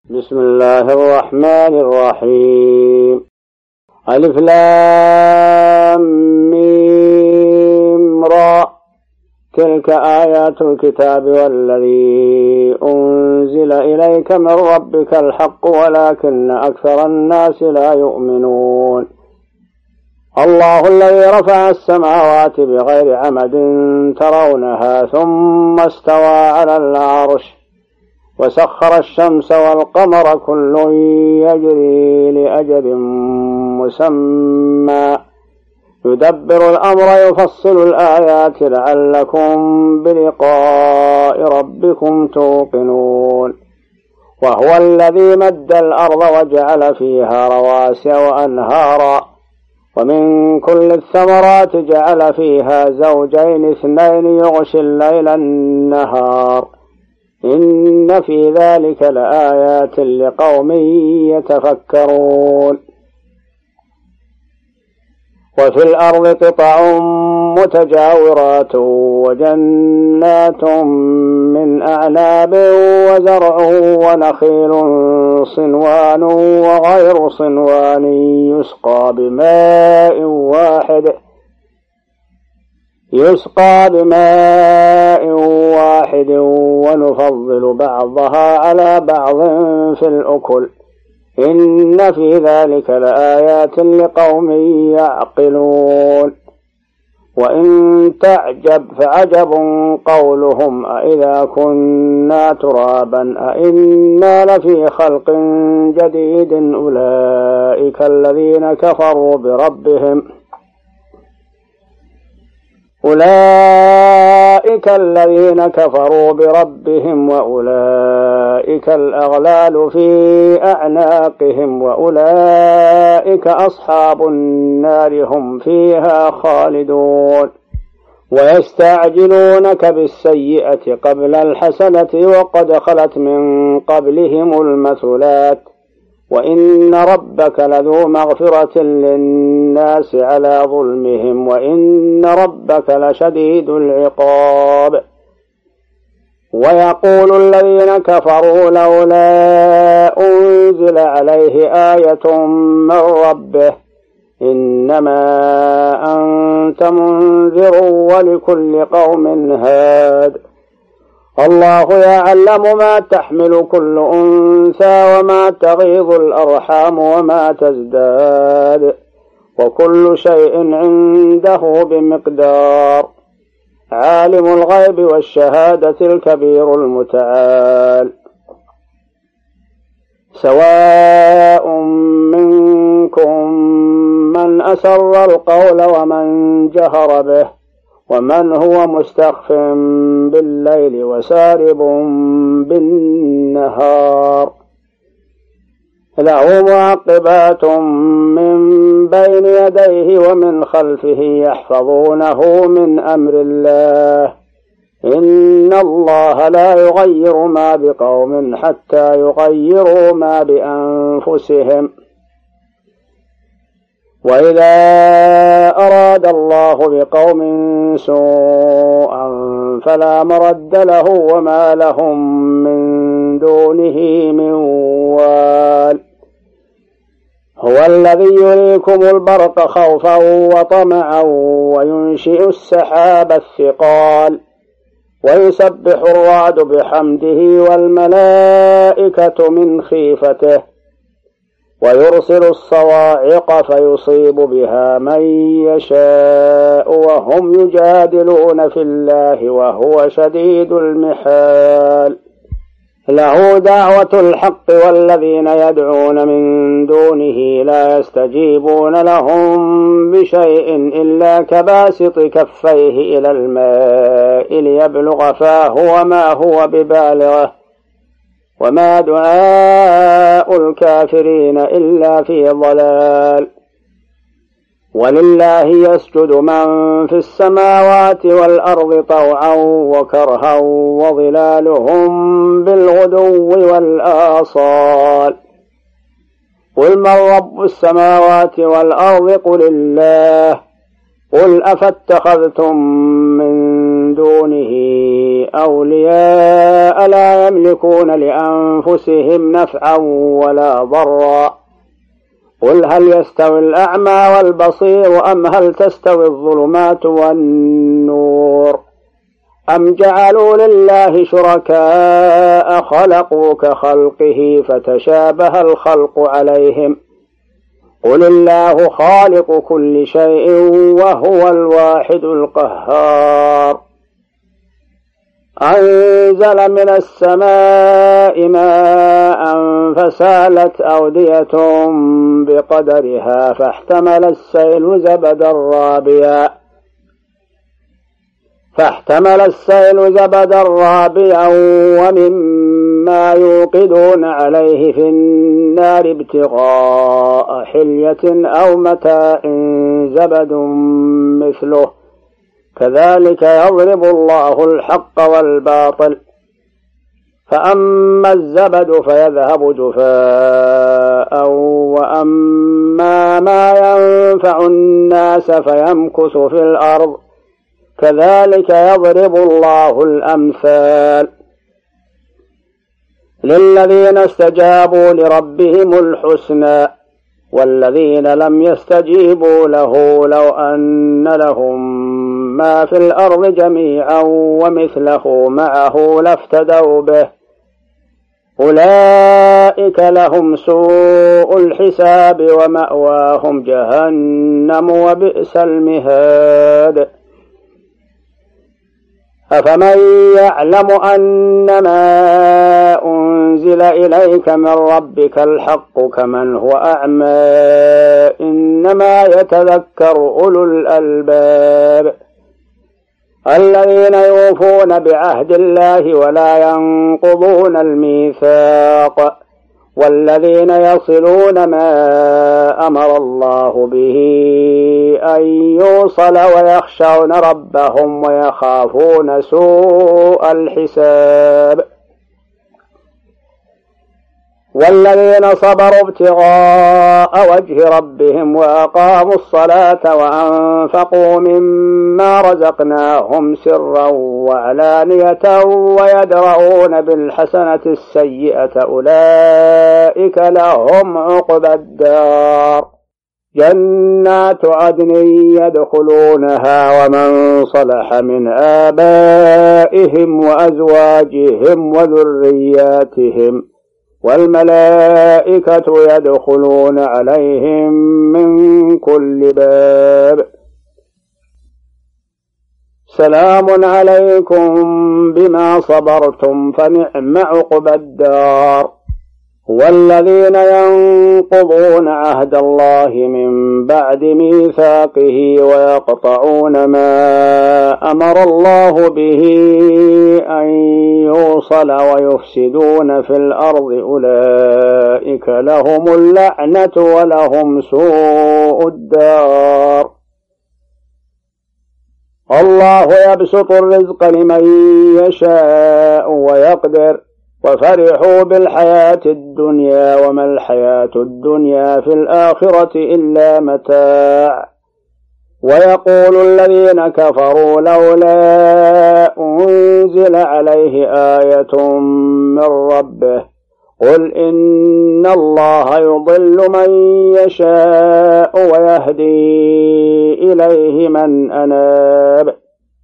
بسم الله الرحمن الرحيم. ألف لام ميم را. تلك آيات الكتاب والذي أنزل إليك من ربك الحق ولكن أكثر الناس لا يؤمنون. الله الذي رفع السماوات بغير عمد ترونها ثم استوى على العرش وسخر الشمس والقمر كل يجري لأجل مسمى يدبر الأمر يفصل الآيات لعلكم بلقاء ربكم توقنون. وهو الذي مد الأرض وجعل فيها رواسي وأنهارا ومن كل الثمرات جعل فيها زوجين اثنين يغشي الليل النهار إن في ذلك لآيات لقوم يتفكرون. وفي الأرض قطع متجاورات وجنات من أعناب وزرع ونخيل صنوان وغير صنوان يسقى بماء واحد ونفضل بعضها على بعض في الأكل إن في ذلك لآيات لقوم يعقلون. وإن تعجب فعجب قولهم أإذا كنا ترابا أإنا لفي خلق جديد أولئك الذين كفروا بربهم وأولئك الأغلال في أعناقهم وأولئك أصحاب النار هم فيها خالدون. ويستعجلونك بالسيئة قبل الحسنة وقد خلت من قبلهم المثلات وإن ربك لذو مغفرة للناس على ظلمهم وإن ربك لشديد العقاب. ويقول الذين كفروا لولا أنزل عليه آية من ربه إنما أنت منذر ولكل قوم هاد. الله يعلم ما تحمل كل أنثى وما تغيض الأرحام وما تزداد وكل شيء عنده بمقدار. عالم الغيب والشهادة الكبير المتعال. سواء منكم من أسر القول ومن جهر به ومن هو مستخف بالليل وسارب بالنهار له معقبات من بين يديه ومن خلفه يحفظونه من أمر الله إن الله لا يغير ما بقوم حتى يغيروا ما بأنفسهم. وإذا أراد الله بقوم سوءا فلا مرد له وما لهم من دونه من وال. هو الذي يريكم البرق خوفا وطمعا وينشئ السحاب الثقال ويسبح الرعد بحمده والملائكة من خيفته ويرسل الصواعق فيصيب بها من يشاء وهم يجادلون في الله وهو شديد المحال. له دعوة الحق والذين يدعون من دونه لا يستجيبون لهم بشيء إلا كباسط كفيه إلى الماء ليبلغ فاه وما هو ببالغه وما دعاء الكافرين إلا في ضلال. ولله يسجد من في السماوات والأرض طوعا وكرها وظلالهم بالغدو والآصال. قل من رب السماوات والأرض قل الله قل أفاتخذتم من من دونه أولياء لا يملكون لأنفسهم نفعا ولا ضرا قل هل يستوي الأعمى والبصير أم هل تستوي الظلمات والنور أم جعلوا لله شركاء خلقوا كخلقه فتشابه الخلق عليهم قل الله خالق كل شيء وهو الواحد القهار أنزل من السماء ماء فسالت أودية بقدرها فاحتمل السيل زبدا رابيا ومما يوقدون عليه في النار ابتغاء حلية أو متاع زبد مثله كذلك يضرب الله الحق والباطل فأما الزبد فيذهب جفاء وأما ما ينفع الناس فيمكث في الأرض كذلك يضرب الله الأمثال للذين استجابوا لربهم الحسنى والذين لم يستجيبوا له لو أن لهم ما في الأرض جميعا ومثله معه لافتدوا به أولئك لهم سوء الحساب ومأواهم جهنم وبئس المهاد أفمن يعلم أنما أنزل إليك من ربك الحق كمن هو أعمى إنما يتذكر أولو الألباب الذين يوفون بعهد الله ولا ينقضون الميثاق والذين يصلون ما أمر الله به أن يوصل ويخشون ربهم ويخافون سوء الحساب والذين صبروا ابتغاء وجه ربهم وأقاموا الصلاة وأنفقوا مما رزقناهم سرا وعلانية ويدرؤون بالحسنة السيئة أولئك لهم عقبى الدار جنات عدن يدخلونها ومن صلح من آبائهم وأزواجهم وذرياتهم والملائكة يدخلون عليهم من كل باب سلام عليكم بما صبرتم فنعم عقبى الدار والذين ينقضون عهد الله من بعد ميثاقه ويقطعون ما أمر الله به أن يوصل ويفسدون في الأرض أولئك لهم اللعنة ولهم سوء الدار الله يبسط الرزق لمن يشاء ويقدر وفرحوا بالحياة الدنيا وما الحياة الدنيا في الآخرة إلا متاع ويقول الذين كفروا لولا أنزل عليه آية من ربه قل إن الله يضل من يشاء ويهدي إليه من أناب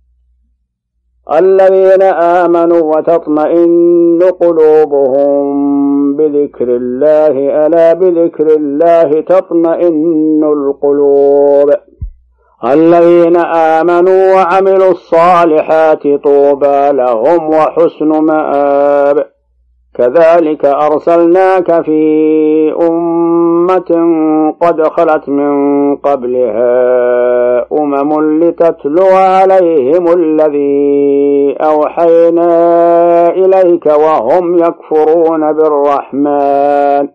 الذين آمنوا وتطمئن قلوبهم بذكر الله ألا بذكر الله تطمئن القلوب الذين آمنوا وعملوا الصالحات طوبى لهم وحسن مآب كذلك أرسلناك في أمة قد خلت من قبلها لتتلو عليهم الذي أوحينا إليك وهم يكفرون بالرحمن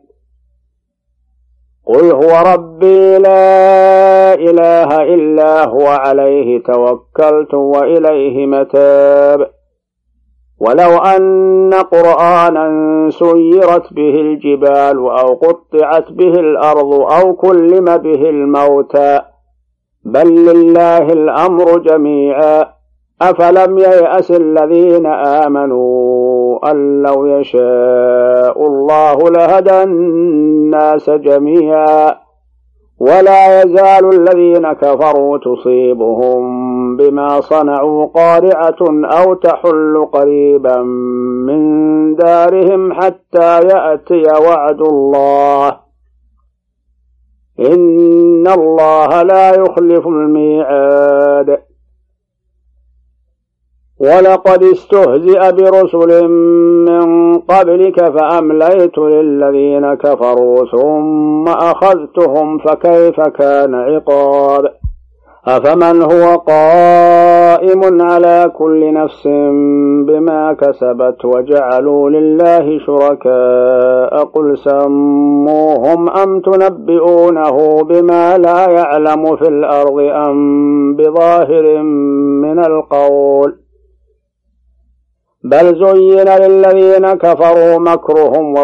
قل هو ربي لا إله إلا هو عليه توكلت وإليه متاب ولو أن قرآنا سيرت به الجبال أو قطعت به الأرض أو كلم به الموتى بل لله الأمر جميعا أفلم ييأس الذين آمنوا أن لو يشاء الله لهدى الناس جميعا ولا يزال الذين كفروا تصيبهم بما صنعوا قارعة أو تحل قريبا من دارهم حتى يأتي وعد الله إن الله لا يخلف الميعاد ولقد استهزئ برسل من قبلك فأمليت للذين كفروا ثم أخذتهم فكيف كان عقاب أفمن هو قائم على كل نفس بما كسبت وجعلوا لله شركاء قل سموهم أم تنبئونه بما لا يعلم في الأرض أم بظاهر من القول بل زين للذين كفروا مكرهم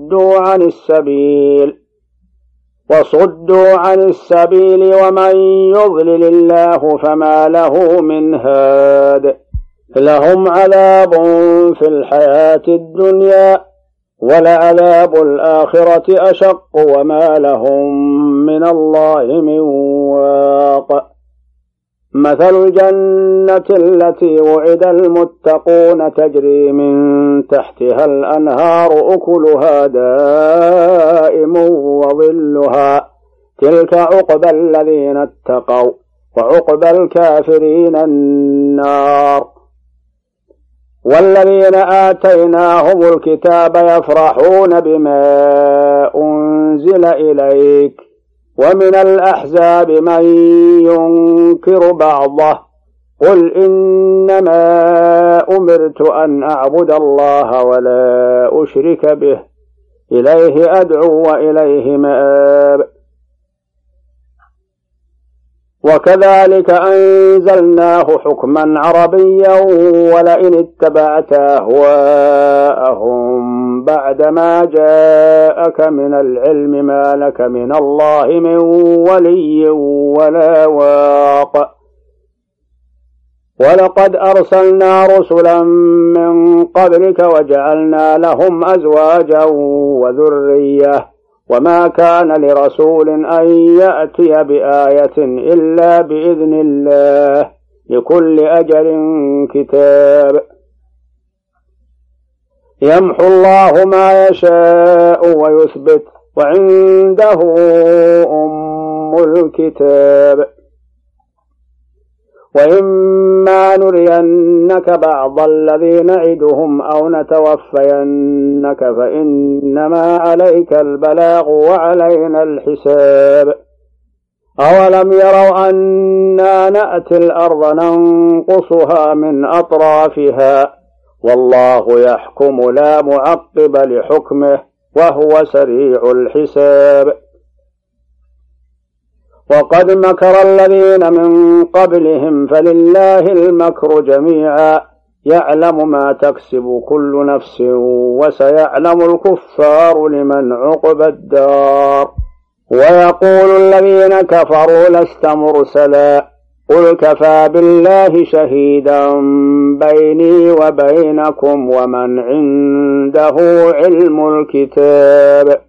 وصدوا عن السبيل ومن يضلل الله فما له من هاد لهم عذاب في الحياة الدنيا ولعذاب الآخرة أشق وما لهم من الله من واق مثل الجنة التي وعد المتقون تجري من تحتها الأنهار أكلها دائم وظلها تلك عقبى الذين اتقوا وعقبى الكافرين النار والذين آتيناهم الكتاب يفرحون بما أنزل إليك ومن الأحزاب من ينكر بعضه قل إنما أمرت أن أعبد الله ولا أشرك به إليه أدعو وإليه مآب وكذلك أنزلناه حكما عربيا ولئن اتبعت أهواءهم بعدما جاءك من العلم ما لك من الله من ولي ولا واق ولقد أرسلنا رسلا من قبلك وجعلنا لهم أزواجا وذرية وما كان لرسول أن يأتي بآية إلا بإذن الله لكل أجل كتاب يمحو الله ما يشاء ويثبت وعنده أم الكتاب وإما نرينك بعض الذي نعدهم أو نتوفينك فإنما عليك البلاغ وعلينا الحساب أولم يروا أنا نأتي الأرض ننقصها من أطرافها والله يحكم لا معقب لحكمه وهو سريع الحساب وقد مكر الذين من قبلهم فلله المكر جميعا يعلم ما تكسب كل نفس وسيعلم الكفار لمن عقبى الدار ويقول الذين كفروا لست مرسلا قل كفى بالله شهيدا بيني وبينكم ومن عنده علم الكتاب